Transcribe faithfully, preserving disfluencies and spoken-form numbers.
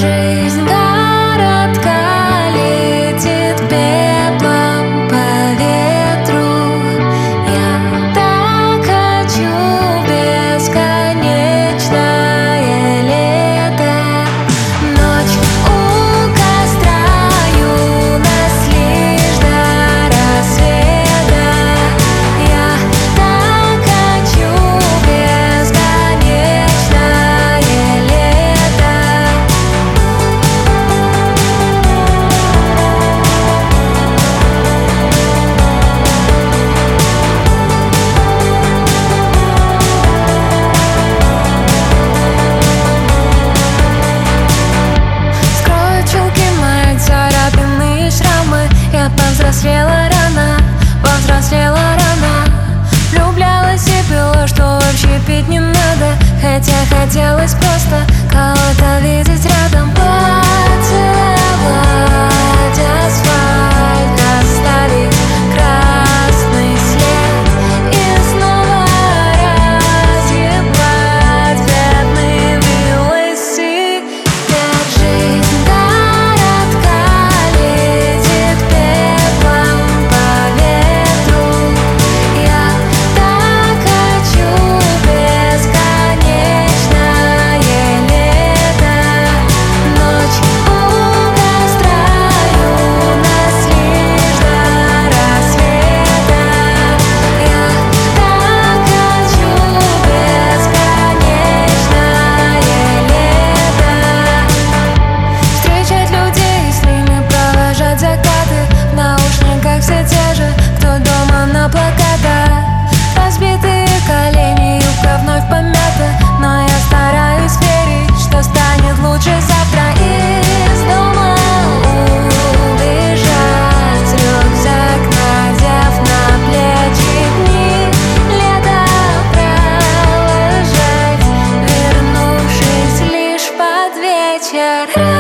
Жизнь городка летит пеплом по ветру. Я так хочу бесконечное лето. Ночь у костра, юность лишь до рассвета. Я так хочу бесконечное лето. Скрою чулки мои, царапины и шрамы. Я повзрослела рано, повзрослела рано. Влюблялась и пила, что вообще пить не надо. Хотя хотелось просто кого-то видеть рядом. Поцеловать асфальт, оставить красный след и снова разъебать бедный велосипед. Жизнь городка летит пеплом по ветру. Я так хочу бесконечное лето. Ночь у костра, юность лишь до рассвета. Я так хочу бесконечное лето. Встречать людей, с ними провожать закаты. В наушниках все те же, кто дома на плакатах. Разбитые колени, юбка вновь помята. Но я стараюсь верить, что станет лучше завтра. Из дома убежать, рюкзак надев на плечи, дни лета провожать, вернувшись лишь под вечер.